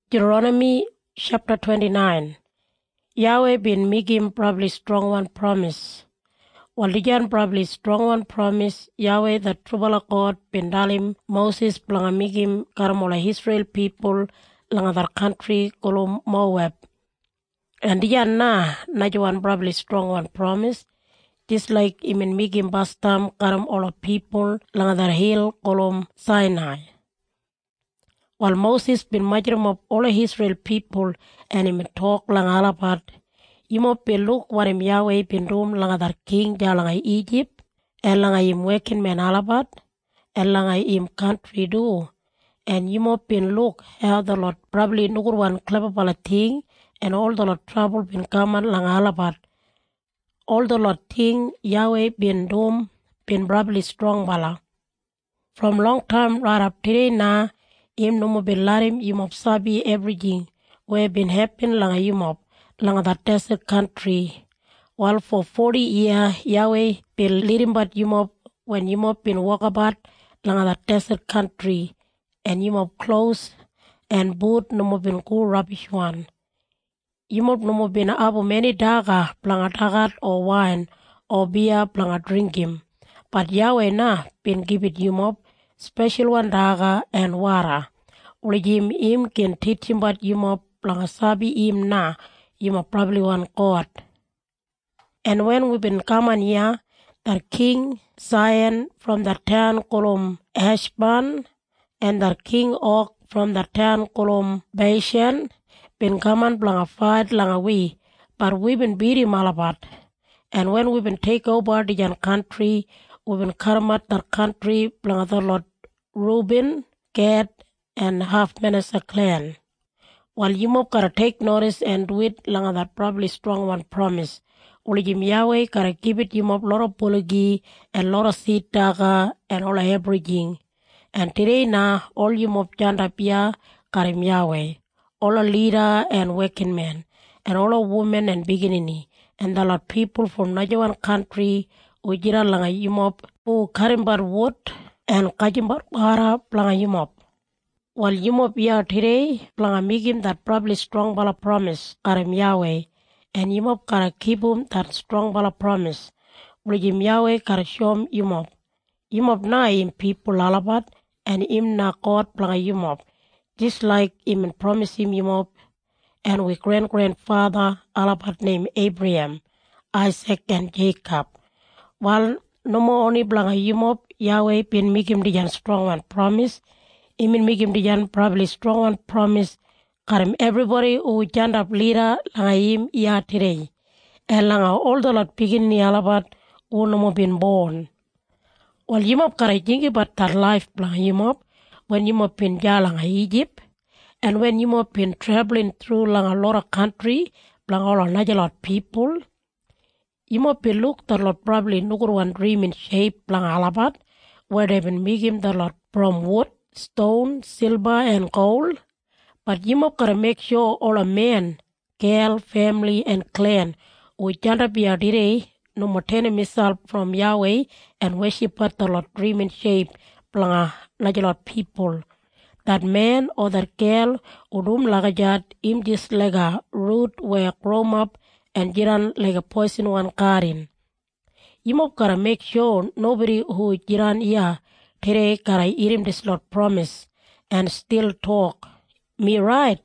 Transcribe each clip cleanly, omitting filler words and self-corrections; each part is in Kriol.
Deuteronomy chapter 29. Yahweh bin Migim probably strong one promise. Walijan probably strong one promise. Yahweh the Trubala God bin Dalim Moses blanga Migim karamola Israel people langa their country kolom Moab. And diyan na najuan probably strong one promise. Just like imin Migim bastam karam all people langa their hill kolom Sinai. While Moses bin majrum of all Israel people and him talk lang alapat, imo peluk warim Yahweh bin room lang adar king jalangay Egypt, and lang im working men alapat, and lang im country do, and imo bin look how the Lord probably nukur one clever pala thing, and all the Lord trouble bin kaman lang alapat. All the Lord thing Yahweh bin doom bin probably strong bala. From long time right up today na, im numo bin larim imop sabi everything where been happen langa imop langa that desert country. While for 40 years Yahweh been leading but imop when imop been walk about langa that desert country and imop clothes and boot numo bin cool rubbish one. Imop numo bin abu many daga planga dagat or wine or beer planga drink him. But Yahweh na been give it imop special one daga and wara. Ulijim im can teach him but yuma plangasabi im na yuma probably one God. And when we've been coming here, the king Zion from the town kolom Heshban and the king Og from the town kolom Bashan been coming planga fight langa we, but we've been beating Malabat. And when we've been take over the country, we've been karamat the country planga the Lord Reuben, Gad, and half Manasseh clan. While Yimop gotta take notice and do it langa that probably strong one promise. Ulijim Yahweh gotta give it Yimop lot of bulagi and lot of seed daga and all of everything. And today na all Yimop janda pia karim Yahweh. All a leader and working men and all a women and beginning and the lot people from Najawan country ujira langa Yimop who karimbar wood and kajimbar bara planga Yimop. While Yimop ya today, planga Migim that probably strong bala promise, karim Yahweh, and Yimop kara keep that strong bala promise. Ulijim Yahweh kara shom Yimop. Yimop na im people alabat, and im na God planga Yimop. Just like im promise him Yimop, and with grandfather alabat named Abraham, Isaac and Jacob. While no more only planga Yimop, Yahweh bin Migim dijan strong one promise, Imin Migim dijan probably strong one promise karim everybody who stand up leader langa im ya today. And langa all the lot pigin ni alabat who no more been born. While Yimop kara jingi but that life planga Yimop when Yimop been langa Egypt and when Yimop been traveling through langa a lot of country planga all of Najalot people. Yimop been look the lot probably nukur one dream in shape planga alabat where they been Migim the lot from wood, stone, silver, and gold. But Yimop gotta make sure all a man, girl, family, and clan who janda be today no more missile from Yahweh and worship at the Lord dream in shape planga Najalot people. That man or that girl udum lagajat im just like a root where grown up and jiran like a poison one karin. Yimop gotta make sure nobody who jiran today kara irim this Lord promise and still talk. Me right.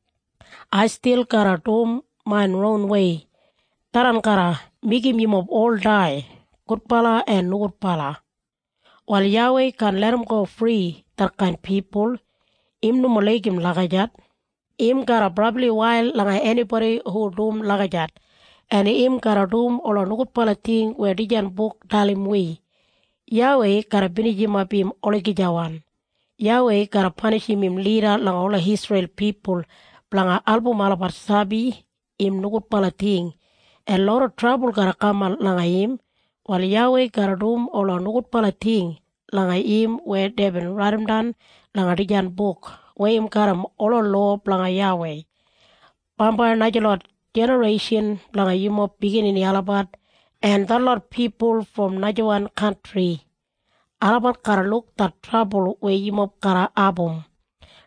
I still kara do mine own way. Taran kara Migim Yimop all die. Kutpala and Nurpala. While Yahweh can let him go free, that kind people, im numulegim lagajat, im kara probably while langa anybody who doom lagajat, and im kara doom all a Nurpala thing where dijan book dalim we. Yahweh kara binijim abim olegijawan. Yahweh kara punish him leader lang all Israel people planga album alabar sabi im nugut palating. And lot of trouble kara kamal langa im while Yahweh kara doom all nugut palating langa im where they been written down langa dijan book where im karam all law planga Yahweh. Pamba Najalot generation planga Yimop beginning alabat and the lot people from Najawan country. Alabat kara look that trouble where Yimop kara abum.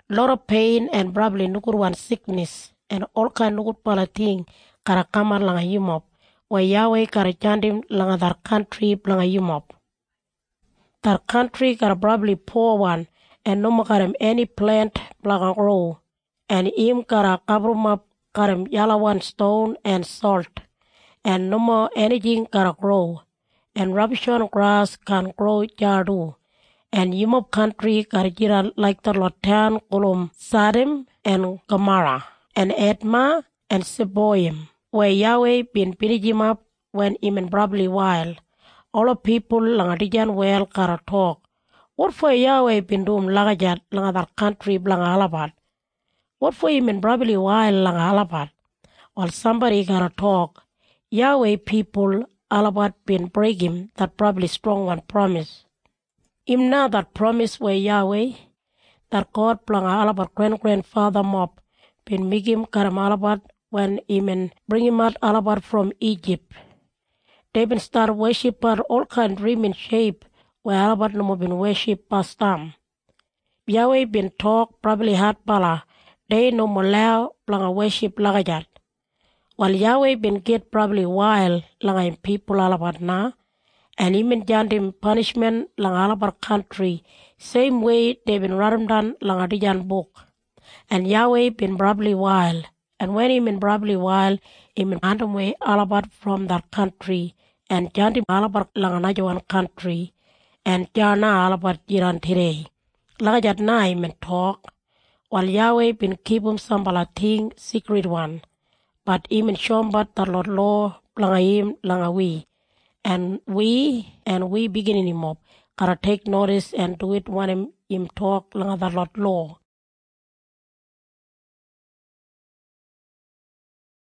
Lot of pain and probably nukur one sickness and all kind nukur palating kara kamar langa yumop. Wa Yahweh kara jandim langa dar country langa yumop. Dar country kara probably poor one and no karam any plant langa grow. And im kara kabrumap karam yellow one stone and salt. And no more anything kara grow. And rubbish on grass can grow jardu. And Yumop country karjira like the Lotan, Kolum, Sadim, and Gomorrah, and Edma, and Seboim, where Yahweh been pinning up when even probably wild. All the people langadijan well kara talk. What for Yahweh been doing langajat langadar country blanga alabat? What for even probably wild langa alabat? While somebody kara talk, Yahweh people alabat been breaking that probably strong one promise. Imna that promise where Yahweh, that God planga alabat grandfather mob, been migim karam alabat when imen bring him out alabat from Egypt. They been start worship at all kind dream in shape where alabat no more been worship past time. Yahweh been talk probably hard bala, they no more allow planga worship lagajat. While Yahweh been get probably wild langa in people alabat na, and even jandim punishment lang alabar country, same way they been radam dan lang adijan book. And Yahweh been probably wild, and when him in probably wild, him in random way alabat from that country, and jandim alabar lang anajawan country, and jana alabar jiran today. Lagajat na him in talk, while Yahweh been keep him sambala thing secret one, but him in shombat the Lord law lang him lang we. And we beginning him up, gotta take notice and do it when him talk lang the Lord law.